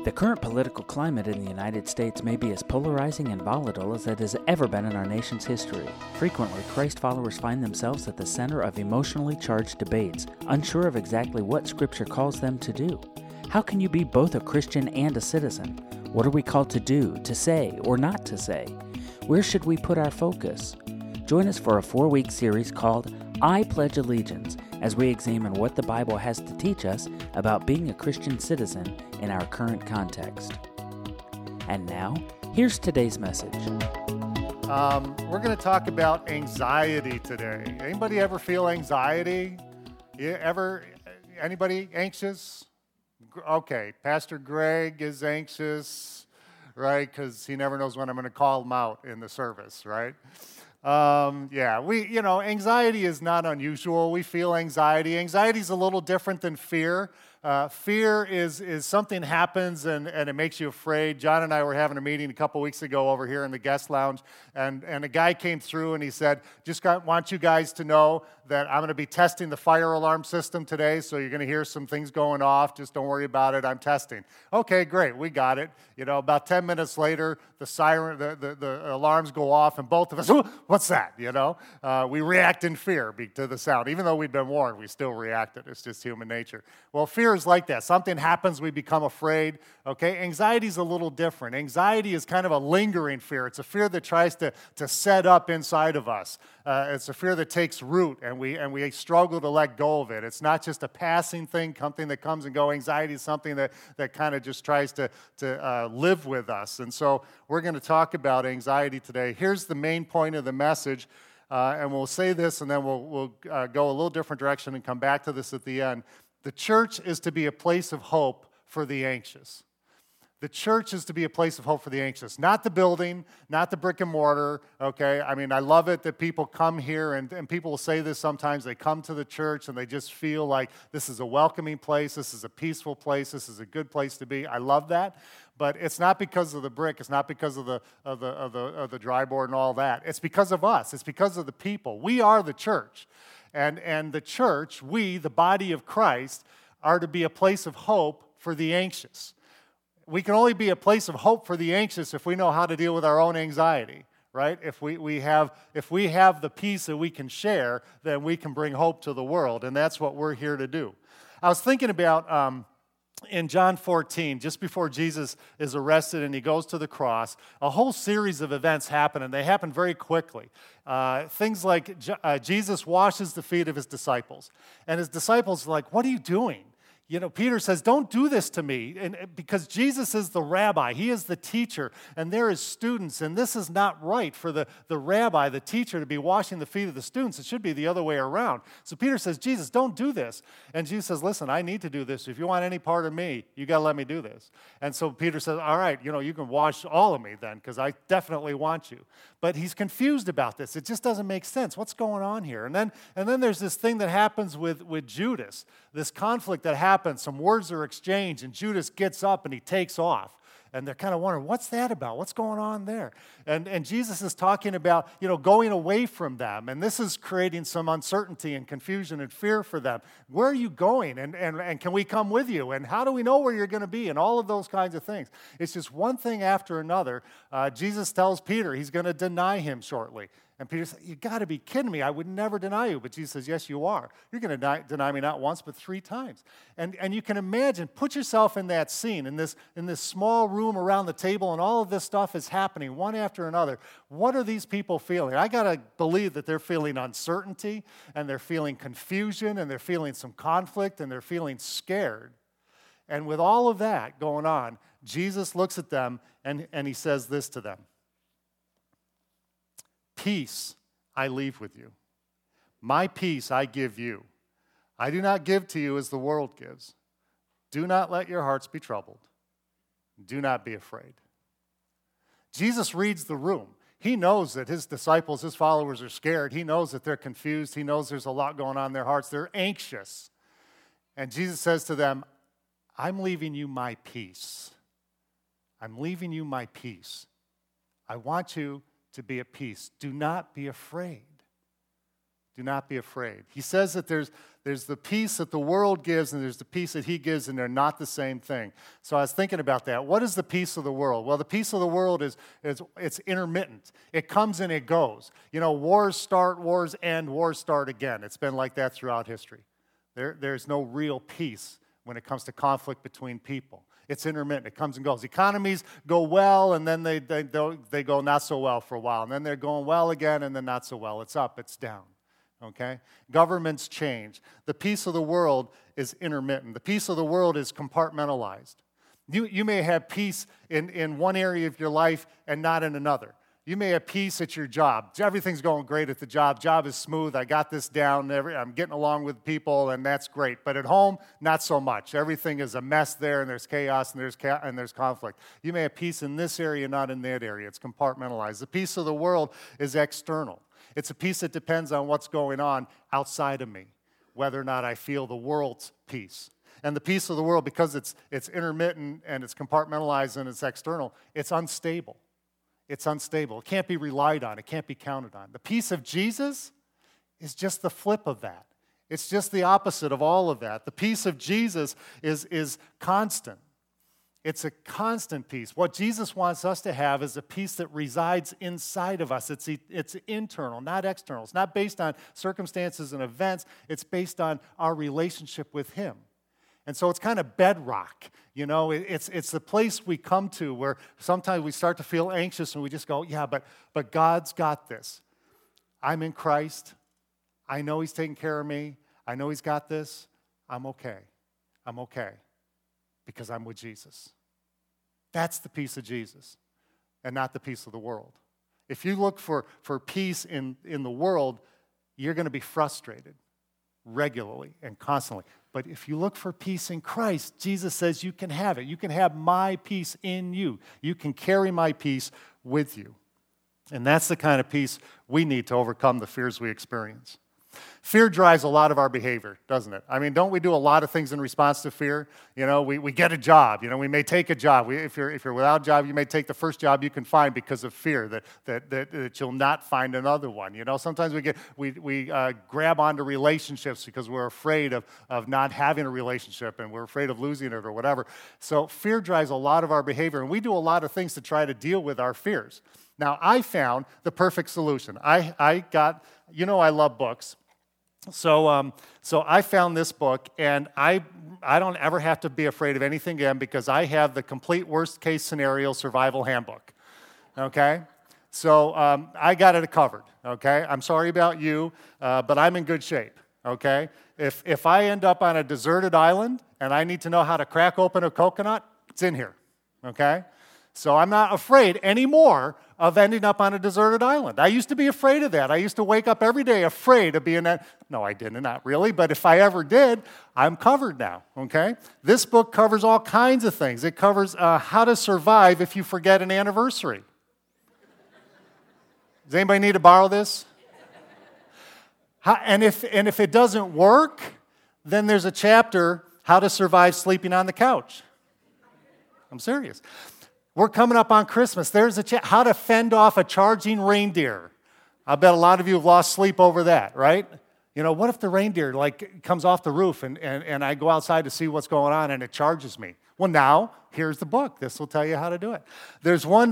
The current political climate in the United States may be as polarizing and volatile as it has ever been in our nation's history. Frequently, Christ followers find themselves at the center of emotionally charged debates, unsure of exactly what Scripture calls them to do. How can you be both a Christian and a citizen? What are we called to do, to say, or not to say? Where should we put our focus? Join us for a 4-week series called I Pledge Allegiance as we examine what the Bible has to teach us about being a Christian citizen in our current context. And now, here's today's message. We're going to talk about anxiety today. Anybody ever feel anxiety? Anybody anxious? Okay, Pastor Greg is anxious, right? Because he never knows when I'm going to call him out in the service, right? Anxiety is not unusual. We feel anxiety. Anxiety is a little different than fear. Fear is something happens and it makes you afraid. John and I were having a meeting a couple weeks ago over here in the guest lounge, and a guy came through and he said, want you guys to know that I'm going to be testing the fire alarm system today, so you're going to hear some things going off. Just don't worry about it. I'm testing. Okay, great. We got it. About 10 minutes later, the siren, the alarms go off, and both of us, what's that? We react in fear to the sound. Even though we've been warned, we still reacted. It's just human nature. Well, fear is like that. Something happens, we become afraid. Okay, anxiety is a little different. Anxiety is kind of a lingering fear. It's a fear that tries to set up inside of us. It's a fear that takes root, and we struggle to let go of it. It's not just a passing thing, something that comes and goes. Anxiety is something that kind of just tries to live with us. And so we're going to talk about anxiety today. Here's the main point of the message, and we'll say this, and then we'll go a little different direction and come back to this at the end. The church is to be a place of hope for the anxious. The church is to be a place of hope for the anxious, not the building, not the brick and mortar, okay? I mean, I love it that people come here, and people will say this sometimes. They come to the church, and they just feel like this is a welcoming place, this is a peaceful place, this is a good place to be. I love that, but it's not because of the brick. It's not because of the dry board and all that. It's because of us. It's because of the people. We are the church, and the church, we, the body of Christ, are to be a place of hope for the anxious. We can only be a place of hope for the anxious if we know how to deal with our own anxiety, right? If we have the peace that we can share, then we can bring hope to the world, and that's what we're here to do. I was thinking about in John 14, just before Jesus is arrested and he goes to the cross, a whole series of events happen, and they happen very quickly. Things like Jesus washes the feet of his disciples, and his disciples are like, "What are you doing?" Peter says, "Don't do this to me," because Jesus is the rabbi. He is the teacher, and they're his students, and this is not right for the rabbi, the teacher, to be washing the feet of the students. It should be the other way around. So Peter says, "Jesus, don't do this." And Jesus says, "Listen, I need to do this. If you want any part of me, you got to let me do this." And so Peter says, "All right, you can wash all of me then, because I definitely want you." But he's confused about this. It just doesn't make sense. What's going on here? And then there's this thing that happens with Judas, this conflict that happens. Some words are exchanged, and Judas gets up and he takes off. And they're kind of wondering, what's that about? What's going on there? And Jesus is talking about, going away from them. And this is creating some uncertainty and confusion and fear for them. Where are you going? And can we come with you? And how do we know where you're going to be? And all of those kinds of things. It's just one thing after another. Jesus tells Peter he's going to deny him shortly. And Peter said, "You got to be kidding me. I would never deny you." But Jesus says, "Yes, you are. You're going to deny me not once, but 3 times. And you can imagine, put yourself in that scene, in this small room around the table, and all of this stuff is happening one after another. What are these people feeling? I got to believe that they're feeling uncertainty, and they're feeling confusion, and they're feeling some conflict, and they're feeling scared. And with all of that going on, Jesus looks at them, and he says this to them. "Peace I leave with you. My peace I give you. I do not give to you as the world gives. Do not let your hearts be troubled. Do not be afraid." Jesus reads the room. He knows that his disciples, his followers are scared. He knows that they're confused. He knows there's a lot going on in their hearts. They're anxious. And Jesus says to them, "I'm leaving you my peace. I'm leaving you my peace. I want you to be at peace. Do not be afraid. Do not be afraid. He says that there's the peace that the world gives and there's the peace that he gives, and they're not the same thing. So I was thinking about that. What is the peace of the world? Well, the peace of the world is it's intermittent. It comes and it goes. You know, wars start, wars end, wars start again. It's been like that throughout history. There's no real peace when it comes to conflict between people. It's intermittent. It comes and goes. Economies go well, and then they go not so well for a while. And then they're going well again, and then not so well. It's up, it's down. Okay? Governments change. The peace of the world is intermittent. The peace of the world is compartmentalized. You may have peace in one area of your life and not in another. You may have peace at your job. Everything's going great at the job. Job is smooth. I got this down. I'm getting along with people, and that's great. But at home, not so much. Everything is a mess there, and there's chaos, and there's conflict. You may have peace in this area, not in that area. It's compartmentalized. The peace of the world is external. It's a peace that depends on what's going on outside of me, whether or not I feel the world's peace. And the peace of the world, because it's intermittent and it's compartmentalized and it's external, it's unstable. It's unstable. It can't be relied on. It can't be counted on. The peace of Jesus is just the flip of that. It's just the opposite of all of that. The peace of Jesus is constant. It's a constant peace. What Jesus wants us to have is a peace that resides inside of us. It's internal, not external. It's not based on circumstances and events. It's based on our relationship with Him. And so it's kind of bedrock, you know. It's the place we come to where sometimes we start to feel anxious and we just go, yeah, but God's got this. I'm in Christ. I know He's taking care of me. I know He's got this. I'm okay. I'm okay because I'm with Jesus. That's the peace of Jesus and not the peace of the world. If you look for peace in the world, you're going to be frustrated regularly and constantly. But if you look for peace in Christ, Jesus says you can have it. You can have my peace in you. You can carry my peace with you. And that's the kind of peace we need to overcome the fears we experience. Fear drives a lot of our behavior, doesn't it? I mean, don't we do a lot of things in response to fear? You know, we get a job. You know, we may take a job. If you're without a job, you may take the first job you can find because of fear that you'll not find another one. You know, sometimes we grab onto relationships because we're afraid of not having a relationship and we're afraid of losing it or whatever. So fear drives a lot of our behavior, and we do a lot of things to try to deal with our fears. Now, I found the perfect solution. I love books. So I found this book, and I don't ever have to be afraid of anything again because I have the complete worst-case scenario survival handbook, okay? So I got it covered, okay? I'm sorry about you, but I'm in good shape, okay? If I end up on a deserted island and I need to know how to crack open a coconut, it's in here, okay? So I'm not afraid anymore of ending up on a deserted island. I used to be afraid of that. I used to wake up every day afraid of being that. No, I didn't, not really, but if I ever did, I'm covered now, okay? This book covers all kinds of things. It covers how to survive if you forget an anniversary. Does anybody need to borrow this? And if it doesn't work, then there's a chapter, how to survive sleeping on the couch. I'm serious. We're coming up on Christmas. There's how to fend off a charging reindeer. I bet a lot of you have lost sleep over that, right? You know, what if the reindeer comes off the roof and I go outside to see what's going on and it charges me? Well, now, here's the book. This will tell you how to do it. There's one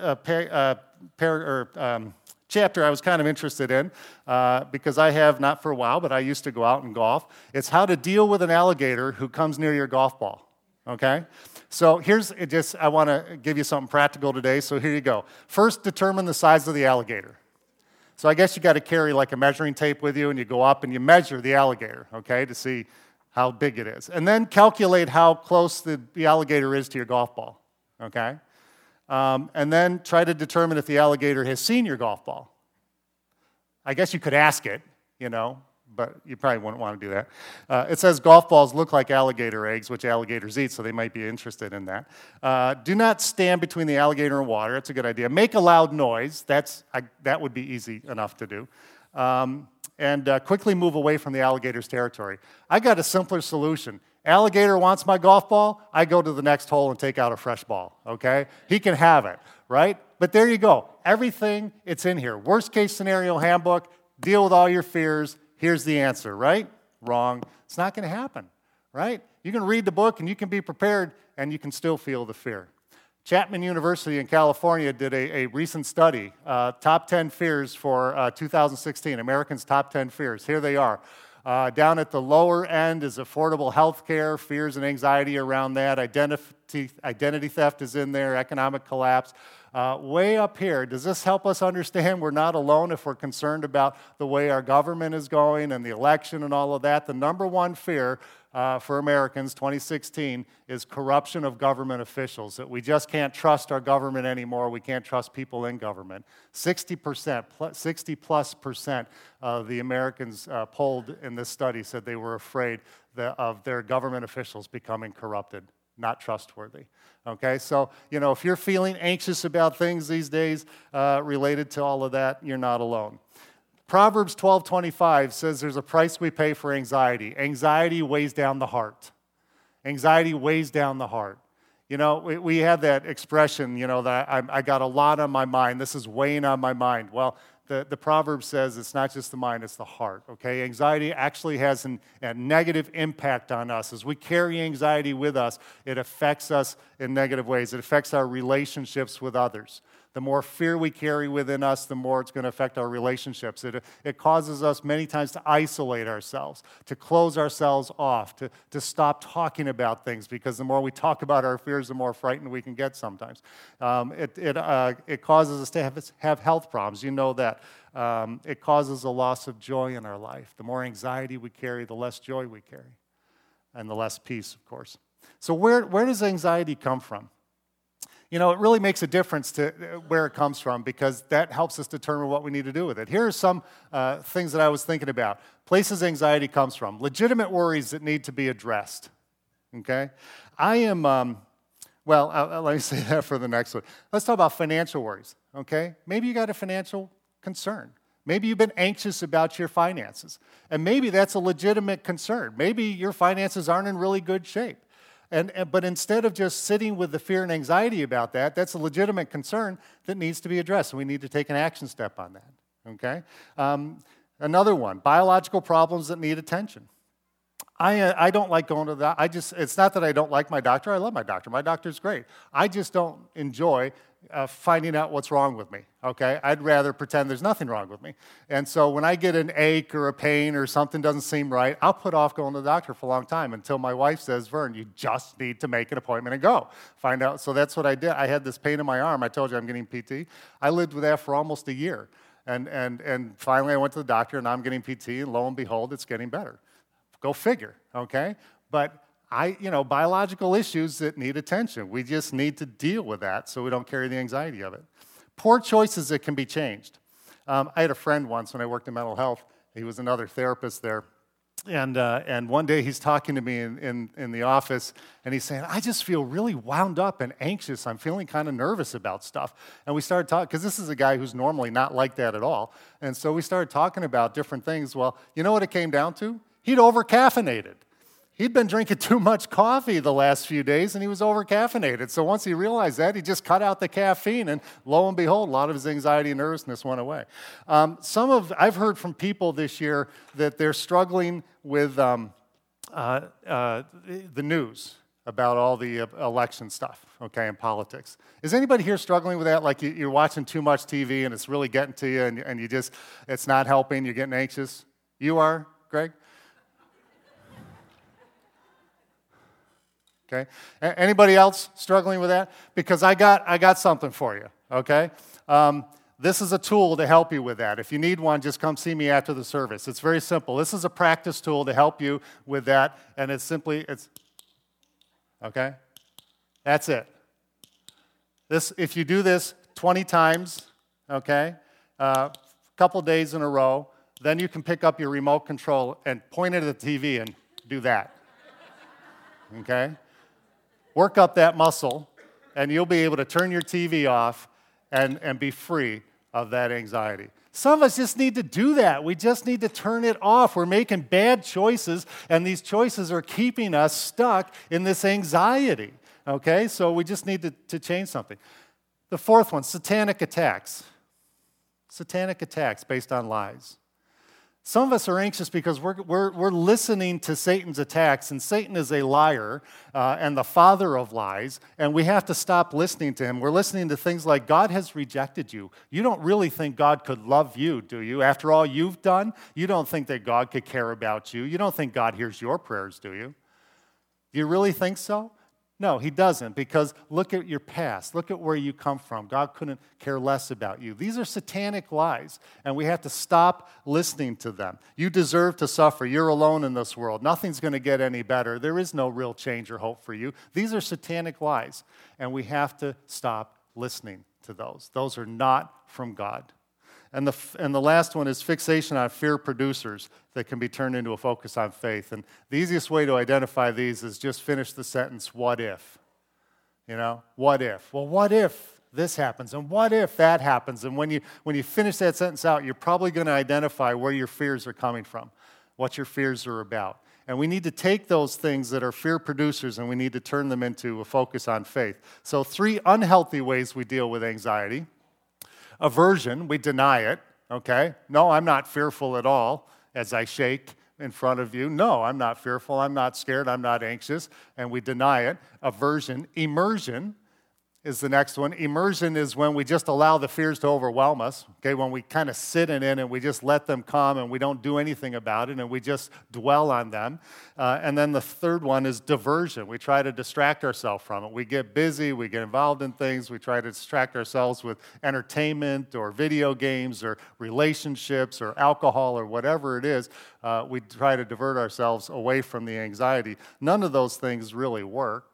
chapter I was kind of interested in because I have, not for a while, but I used to go out and golf. It's how to deal with an alligator who comes near your golf ball, okay? So I want to give you something practical today, so here you go. First, determine the size of the alligator. So I guess you got to carry like a measuring tape with you, and you go up and you measure the alligator, okay, to see how big it is. And then calculate how close the alligator is to your golf ball, okay? And then try to determine if the alligator has seen your golf ball. I guess you could ask it, you know, but you probably wouldn't want to do that. It says golf balls look like alligator eggs, which alligators eat, so they might be interested in that. Do not stand between the alligator and water. That's a good idea. Make a loud noise. That would be easy enough to do. And quickly move away from the alligator's territory. I got a simpler solution. Alligator wants my golf ball, I go to the next hole and take out a fresh ball, okay? He can have it, right? But there you go. Everything, it's in here. Worst case scenario handbook, deal with all your fears. Here's the answer, right? Wrong. It's not going to happen, right? You can read the book and you can be prepared and you can still feel the fear. Chapman University in California did a recent study, top 10 fears for 2016, Americans' top 10 fears. Here they are. Down at the lower end is affordable health care, fears and anxiety around that. Identity theft is in there, economic collapse. Way up here, does this help us understand we're not alone if we're concerned about the way our government is going and the election and all of that? The number one fear for Americans, 2016, is corruption of government officials, that we just can't trust our government anymore. We can't trust people in government. 60+% of the Americans polled in this study said they were afraid of their government officials becoming corrupted, not trustworthy. Okay, so, if you're feeling anxious about things these days related to all of that, you're not alone. Proverbs 12:25 says there's a price we pay for anxiety. Anxiety weighs down the heart. Anxiety weighs down the heart. We have that expression, that I got a lot on my mind. This is weighing on my mind. Well, the proverb says it's not just the mind, it's the heart, okay? Anxiety actually has a negative impact on us. As we carry anxiety with us, it affects us in negative ways. It affects our relationships with others. The more fear we carry within us, the more it's going to affect our relationships. It causes us many times to isolate ourselves, to close ourselves off, to stop talking about things, because the more we talk about our fears, the more frightened we can get sometimes. It causes us to have health problems. You know that. It causes a loss of joy in our life. The more anxiety we carry, the less joy we carry, and the less peace, of course. So where does anxiety come from? It really makes a difference to where it comes from, because that helps us determine what we need to do with it. Here are some things that I was thinking about. Places anxiety comes from. Legitimate worries that need to be addressed. Okay? I am, let me say that for the next one. Let's talk about financial worries. Okay? Maybe you got a financial concern. Maybe you've been anxious about your finances. And maybe that's a legitimate concern. Maybe your finances aren't in really good shape. But instead of just sitting with the fear and anxiety about that, that's a legitimate concern that needs to be addressed. We need to take an action step on that, okay? Another one, biological problems that need attention. I don't like going to the it's not that I don't like my doctor. I love my doctor. My doctor's great. I just don't enjoy finding out what's wrong with me, okay? I'd rather pretend there's nothing wrong with me. And so when I get an ache or a pain or something doesn't seem right, I'll put off going to the doctor for a long time until my wife says, Vern, you just need to make an appointment and go. Find out. So that's what I did. I had this pain in my arm. I told you I'm getting PT. I lived with that for almost a year. And finally I went to the doctor and I'm getting PT, and lo and behold, it's getting better. Go figure, okay? But biological issues that need attention. We just need to deal with that so we don't carry the anxiety of it. Poor choices that can be changed. I had a friend once when I worked in mental health. He was another therapist there. And one day he's talking to me in the office, and he's saying, I just feel really wound up and anxious. I'm feeling kind of nervous about stuff. And we started talking, because this is a guy who's normally not like that at all. And so we started talking about different things. Well, you know what it came down to? He'd over-caffeinated. He'd been drinking too much coffee the last few days, and he was over-caffeinated. So once he realized that, he just cut out the caffeine, and lo and behold, a lot of his anxiety and nervousness went away. I've heard from people this year that they're struggling with the news about all the election stuff, okay, and politics. Is anybody here struggling with that? Like you're watching too much TV, and it's really getting to you, and it's not helping, you're getting anxious? You are, Greg? Okay. Anybody else struggling with that? Because I got something for you. Okay. This is a tool to help you with that. If you need one, just come see me after the service. It's very simple. This is a practice tool to help you with that, and it's okay. That's it. If you do this 20 times, okay, a couple days in a row, then you can pick up your remote control and point it at the TV and do that. Okay. Work up that muscle, and you'll be able to turn your TV off and be free of that anxiety. Some of us just need to do that. We just need to turn it off. We're making bad choices, and these choices are keeping us stuck in this anxiety. Okay? So we just need to change something. The fourth one, satanic attacks. Satanic attacks based on lies. Some of us are anxious because we're listening to Satan's attacks, and Satan is a liar and the father of lies, and we have to stop listening to him. We're listening to things like, God has rejected you. You don't really think God could love you, do you? After all you've done, you don't think that God could care about you. You don't think God hears your prayers, do you? Do you really think so? No, he doesn't, because look at your past. Look at where you come from. God couldn't care less about you. These are satanic lies, and we have to stop listening to them. You deserve to suffer. You're alone in this world. Nothing's going to get any better. There is no real change or hope for you. These are satanic lies, and we have to stop listening to those. Those are not from God. And the last one is fixation on fear producers that can be turned into a focus on faith. And the easiest way to identify these is just finish the sentence, what if? You know, what if? Well, what if this happens? And what if that happens? And when you finish that sentence out, you're probably going to identify where your fears are coming from, what your fears are about. And we need to take those things that are fear producers and we need to turn them into a focus on faith. So 3 unhealthy ways we deal with anxiety. Aversion, we deny it, okay? No, I'm not fearful at all as I shake in front of you. No, I'm not fearful, I'm not scared, I'm not anxious, and we deny it. Aversion. Immersion is the next one. Immersion is when we just allow the fears to overwhelm us, okay? When we kind of sit in it and we just let them come and we don't do anything about it and we just dwell on them. And then the third one is diversion. We try to distract ourselves from it. We get busy, we get involved in things, we try to distract ourselves with entertainment or video games or relationships or alcohol or whatever it is. We try to divert ourselves away from the anxiety. None of those things really work.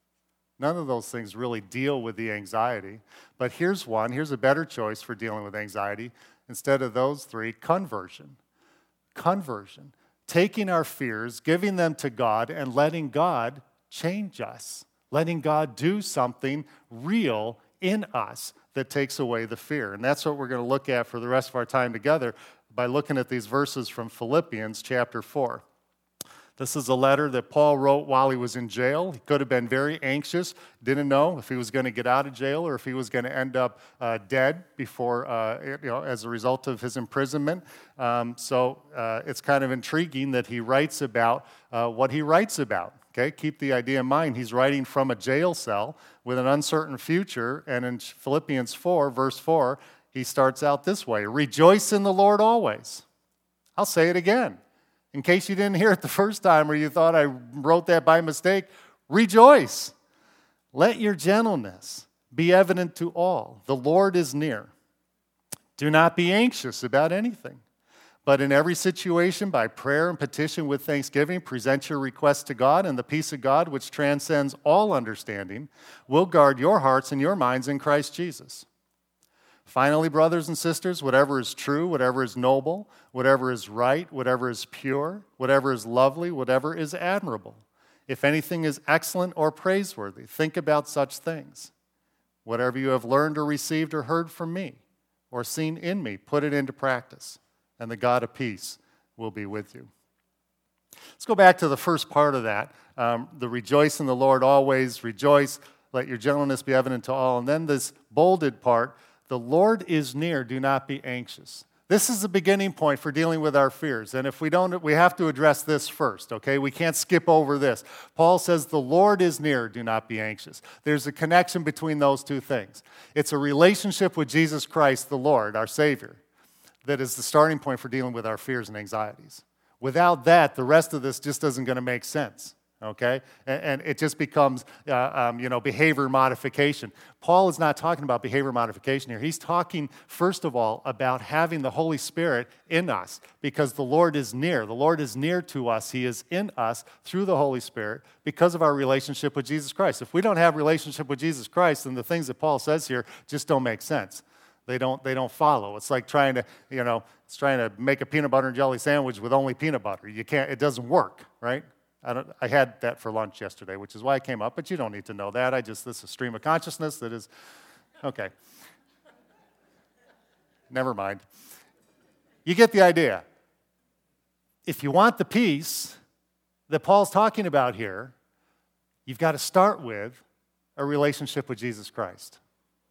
None of those things really deal with the anxiety. But here's one. Here's a better choice for dealing with anxiety. Instead of those 3, conversion. Conversion. Taking our fears, giving them to God, and letting God change us. Letting God do something real in us that takes away the fear. And that's what we're going to look at for the rest of our time together by looking at these verses from Philippians chapter 4. This is a letter that Paul wrote while he was in jail. He could have been very anxious, didn't know if he was going to get out of jail or if he was going to end up dead before, as a result of his imprisonment. So it's kind of intriguing that he writes about what he writes about. Okay, keep the idea in mind. He's writing from a jail cell with an uncertain future, and in Philippians 4, verse 4, he starts out this way: rejoice in the Lord always. I'll say it again. In case you didn't hear it the first time or you thought I wrote that by mistake, rejoice. Let your gentleness be evident to all. The Lord is near. Do not be anxious about anything, but in every situation, by prayer and petition with thanksgiving, present your requests to God, and the peace of God, which transcends all understanding, will guard your hearts and your minds in Christ Jesus. Finally, brothers and sisters, whatever is true, whatever is noble, whatever is right, whatever is pure, whatever is lovely, whatever is admirable, if anything is excellent or praiseworthy, think about such things. Whatever you have learned or received or heard from me or seen in me, put it into practice, and the God of peace will be with you. Let's go back to the first part of that, the rejoice in the Lord always, rejoice, let your gentleness be evident to all, and then this bolded part, the Lord is near, do not be anxious. This is the beginning point for dealing with our fears. And if we don't, we have to address this first, okay? We can't skip over this. Paul says, the Lord is near, do not be anxious. There's a connection between those two things. It's a relationship with Jesus Christ, the Lord, our Savior, that is the starting point for dealing with our fears and anxieties. Without that, the rest of this just isn't going to make sense. Okay? And it just becomes, behavior modification. Paul is not talking about behavior modification here. He's talking, first of all, about having the Holy Spirit in us because the Lord is near. The Lord is near to us. He is in us through the Holy Spirit because of our relationship with Jesus Christ. If we don't have a relationship with Jesus Christ, then the things that Paul says here just don't make sense. They don't follow. It's like trying to make a peanut butter and jelly sandwich with only peanut butter. You can't, it doesn't work, right? I had that for lunch yesterday, which is why I came up, but you don't need to know that. This is a stream of consciousness that is, okay. Never mind. You get the idea. If you want the peace that Paul's talking about here, you've got to start with a relationship with Jesus Christ.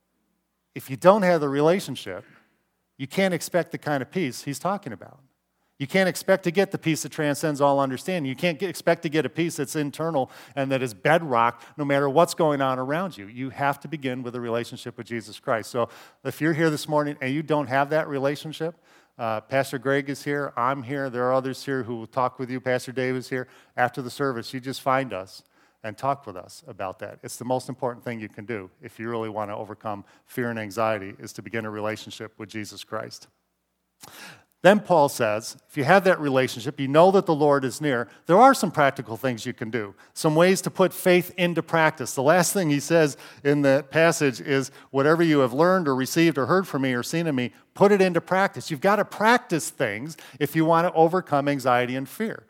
If you don't have the relationship, you can't expect the kind of peace he's talking about. You can't expect to get the peace that transcends all understanding. You can't expect to get a peace that's internal and that is bedrock no matter what's going on around you. You have to begin with a relationship with Jesus Christ. So if you're here this morning and you don't have that relationship, Pastor Greg is here, I'm here, there are others here who will talk with you. Pastor Dave is here. After the service, you just find us and talk with us about that. It's the most important thing you can do if you really want to overcome fear and anxiety, is to begin a relationship with Jesus Christ. Then Paul says, if you have that relationship, you know that the Lord is near, there are some practical things you can do, some ways to put faith into practice. The last thing he says in the passage is, whatever you have learned or received or heard from me or seen in me, put it into practice. You've got to practice things if you want to overcome anxiety and fear.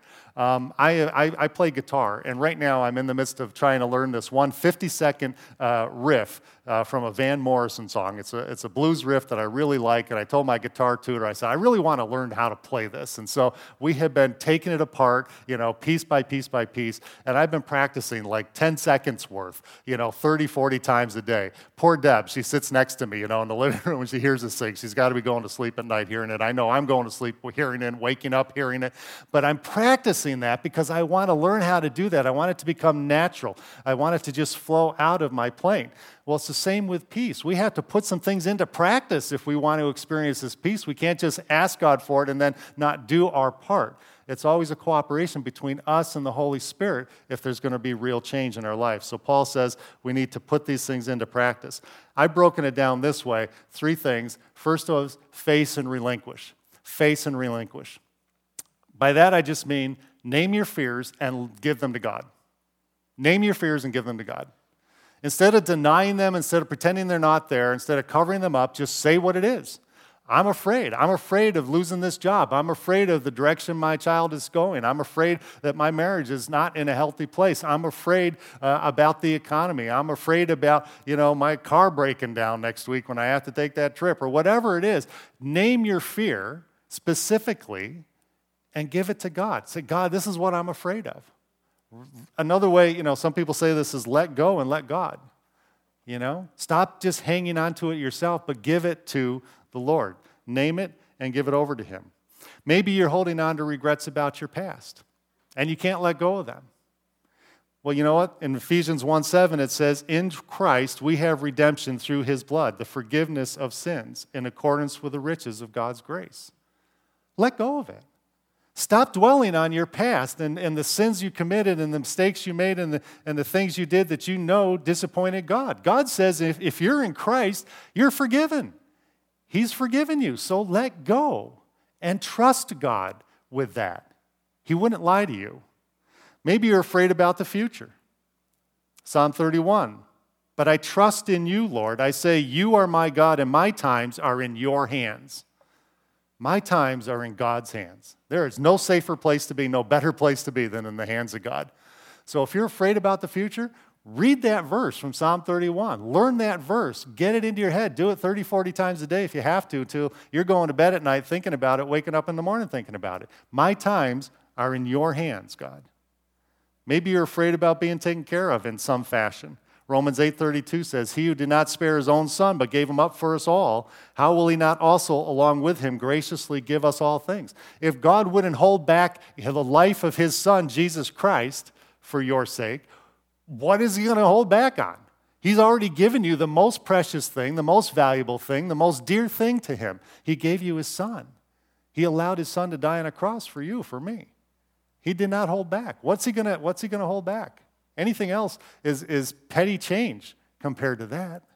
I play guitar, and right now I'm in the midst of trying to learn this 50-second riff from a Van Morrison song. It's a blues riff that I really like, and I told my guitar tutor, I said, I really want to learn how to play this. And so we have been taking it apart, piece by piece by piece, and I've been practicing like 10 seconds worth, 30, 40 times a day. Poor Deb, she sits next to me, in the living room when she hears this thing. She's got to be going to sleep at night hearing it. I know I'm going to sleep hearing it, waking up hearing it, but I'm practicing that because I want to learn how to do that. I want it to become natural. I want it to just flow out of my playing. Well, it's the same with peace. We have to put some things into practice if we want to experience this peace. We can't just ask God for it and then not do our part. It's always a cooperation between us and the Holy Spirit if there's going to be real change in our life. So Paul says we need to put these things into practice. I've broken it down this way, 3 things. First was face and relinquish. Face and relinquish. By that I just mean name your fears and give them to God. Name your fears and give them to God. Instead of denying them, instead of pretending they're not there, instead of covering them up, just say what it is. I'm afraid. I'm afraid of losing this job. I'm afraid of the direction my child is going. I'm afraid that my marriage is not in a healthy place. I'm afraid about the economy. I'm afraid about, my car breaking down next week when I have to take that trip, or whatever it is. Name your fear specifically and give it to God. Say, God, this is what I'm afraid of. Another way, some people say this is let go and let God. Stop just hanging on to it yourself, but give it to the Lord. Name it and give it over to Him. Maybe you're holding on to regrets about your past, and you can't let go of them. Well, you know what? In Ephesians 1:7, it says, in Christ we have redemption through His blood, the forgiveness of sins, in accordance with the riches of God's grace. Let go of it. Stop dwelling on your past and the sins you committed and the mistakes you made and the things you did that disappointed God. God says if you're in Christ, you're forgiven. He's forgiven you, so let go and trust God with that. He wouldn't lie to you. Maybe you're afraid about the future. Psalm 31, but I trust in you, Lord. I say, you are my God and my times are in your hands. My times are in God's hands. There is no safer place to be, no better place to be than in the hands of God. So if you're afraid about the future, read that verse from Psalm 31. Learn that verse. Get it into your head. Do it 30, 40 times a day if you have to, until you're going to bed at night thinking about it, waking up in the morning thinking about it. My times are in your hands, God. Maybe you're afraid about being taken care of in some fashion. Romans 8:32 says, he who did not spare his own son but gave him up for us all, how will he not also along with him graciously give us all things? If God wouldn't hold back the life of his son, Jesus Christ, for your sake, what is he going to hold back on? He's already given you the most precious thing, the most valuable thing, the most dear thing to him. He gave you his son. He allowed his son to die on a cross for you, for me. He did not hold back. What's he going to hold back? Anything else is petty change compared to that.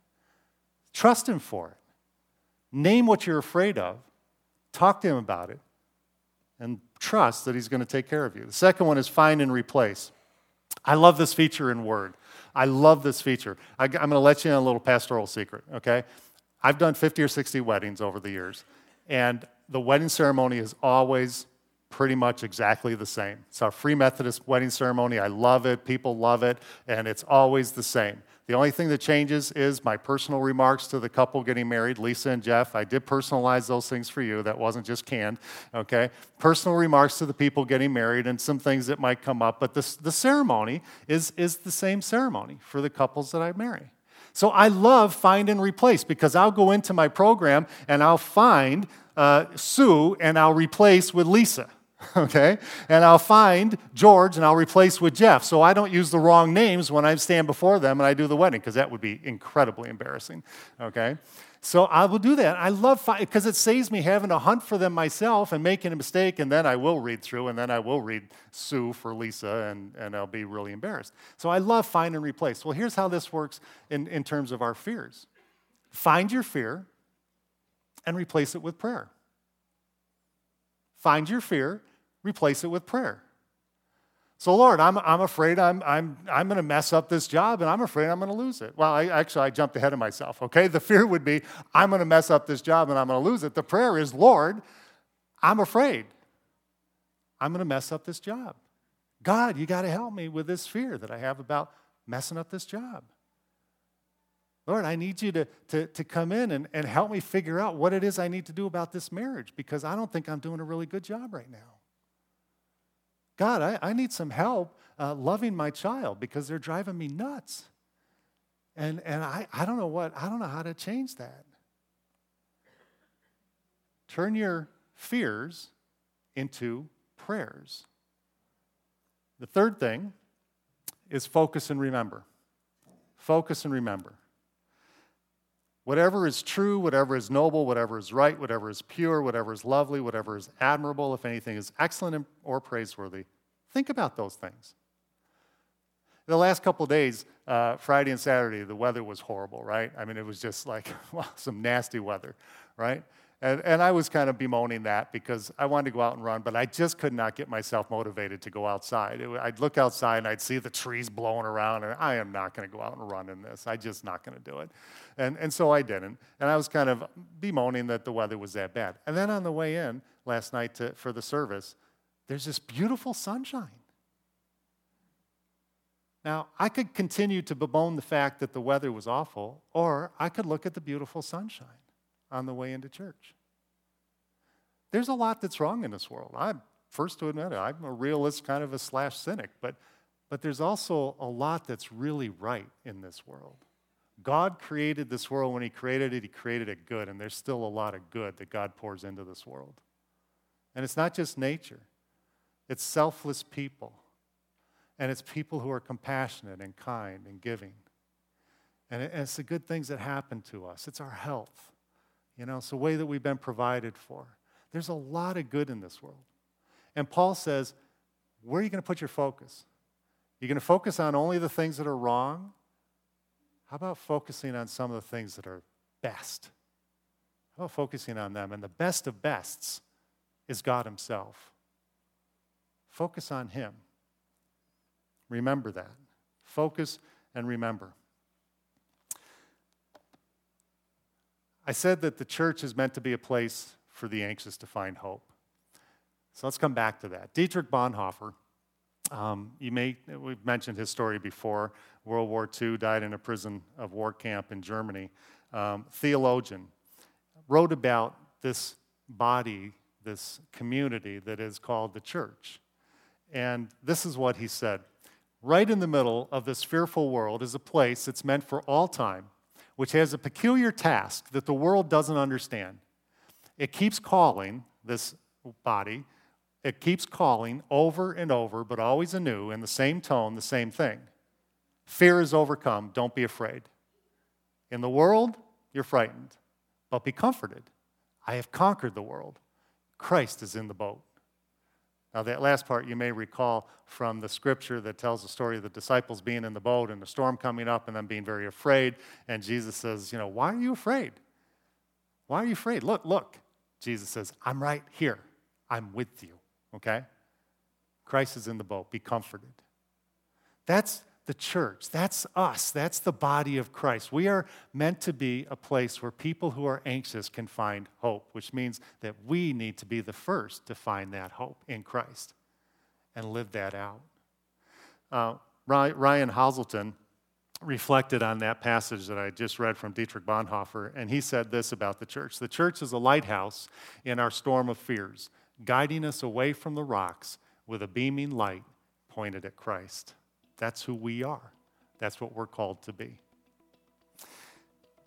Trust him for it. Name what you're afraid of. Talk to him about it. And trust that he's going to take care of you. The second one is find and replace. I love this feature in Word. I love this feature. I'm going to let you in a little pastoral secret, okay? I've done 50 or 60 weddings over the years. And the wedding ceremony is always pretty much exactly the same. It's our Free Methodist wedding ceremony. I love it. People love it. And it's always the same. The only thing that changes is my personal remarks to the couple getting married, Lisa and Jeff. I did personalize those things for you. That wasn't just canned, okay? Personal remarks to the people getting married and some things that might come up. But the ceremony is the same ceremony for the couples that I marry. So I love find and replace because I'll go into my program and I'll find Sue and I'll replace with Lisa. Okay? And I'll find George and I'll replace with Jeff. So I don't use the wrong names when I stand before them and I do the wedding, because that would be incredibly embarrassing. Okay? So I will do that. I love, because it saves me having to hunt for them myself and making a mistake, and then I will read through, and then I will read Sue for Lisa, and I'll be really embarrassed. So I love find and replace. Well, here's how this works in terms of our fears. Find your fear and replace it with prayer. Find your fear, replace it with prayer. So, Lord, I'm afraid I'm going to mess up this job, and I'm afraid I'm going to lose it. Well, I jumped ahead of myself, okay? The fear would be, I'm going to mess up this job, and I'm going to lose it. The prayer is, Lord, I'm afraid I'm going to mess up this job. God, you got to help me with this fear that I have about messing up this job. Lord, I need you to come in and help me figure out what it is I need to do about this marriage, because I don't think I'm doing a really good job right now. God, I need some help loving my child, because they're driving me nuts. And I don't know how to change that. Turn your fears into prayers. The third thing is focus and remember. Focus and remember. Whatever is true, whatever is noble, whatever is right, whatever is pure, whatever is lovely, whatever is admirable, if anything is excellent or praiseworthy, think about those things. The last couple of days, Friday and Saturday, the weather was horrible, right? I mean, it was just like, well, some nasty weather, right? And I was kind of bemoaning that, because I wanted to go out and run, but I just could not get myself motivated to go outside. I'd look outside and I'd see the trees blowing around, and I am not going to go out and run in this. I'm just not going to do it. And so I didn't. And I was kind of bemoaning that the weather was that bad. And then on the way in last night for the service, there's this beautiful sunshine. Now, I could continue to bemoan the fact that the weather was awful, or I could look at the beautiful sunshine on the way into church. There's a lot that's wrong in this world. I'm first to admit it. I'm a realist, kind of a /cynic, but there's also a lot that's really right in this world. God created this world. When he created it good, and there's still a lot of good that God pours into this world. And it's not just nature. It's selfless people. And it's people who are compassionate and kind and giving. And it's the good things that happen to us. It's our health. You know, it's the way that we've been provided for. There's a lot of good in this world. And Paul says, where are you going to put your focus? You're going to focus on only the things that are wrong? How about focusing on some of the things that are best? How about focusing on them? And the best of bests is God himself. Focus on him. Remember that. Focus and remember. I said that the church is meant to be a place for the anxious to find hope. So let's come back to that. Dietrich Bonhoeffer, we've mentioned his story before. World War II, died in a prison of war camp in Germany. Theologian, wrote about this body, this community that is called the church. And this is what he said. Right in the middle of this fearful world is a place that's meant for all time, which has a peculiar task that the world doesn't understand. It keeps calling, this body, it keeps calling over and over, but always anew, in the same tone, the same thing. Fear is overcome, don't be afraid. In the world, you're frightened, but be comforted. I have conquered the world. Christ is in the boat. Now, that last part you may recall from the scripture that tells the story of the disciples being in the boat and the storm coming up and them being very afraid. And Jesus says, why are you afraid? Why are you afraid? Look. Jesus says, I'm right here. I'm with you, okay? Christ is in the boat. Be comforted. That's the church. That's us. That's the body of Christ. We are meant to be a place where people who are anxious can find hope, which means that we need to be the first to find that hope in Christ and live that out. Ryan Hazelton reflected on that passage that I just read from Dietrich Bonhoeffer, and he said this about the church. The church is a lighthouse in our storm of fears, guiding us away from the rocks with a beaming light pointed at Christ. That's who we are. That's what we're called to be.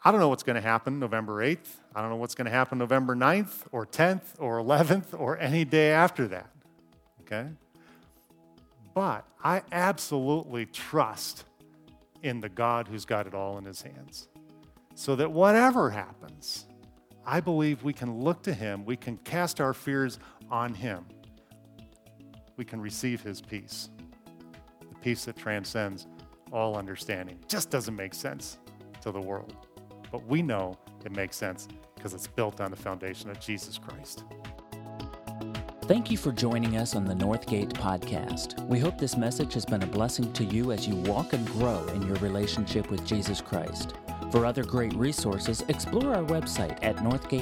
I don't know what's going to happen November 8th. I don't know what's going to happen November 9th or 10th or 11th or any day after that, okay? But I absolutely trust in the God who's got it all in his hands. So that whatever happens, I believe we can look to him, we can cast our fears on him. We can receive his peace, the peace that transcends all understanding. Just doesn't make sense to the world. But we know it makes sense because it's built on the foundation of Jesus Christ. Thank you for joining us on the Northgate Podcast. We hope this message has been a blessing to you as you walk and grow in your relationship with Jesus Christ. For other great resources, explore our website at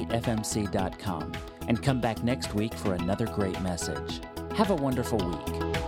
northgatefmc.com and come back next week for another great message. Have a wonderful week.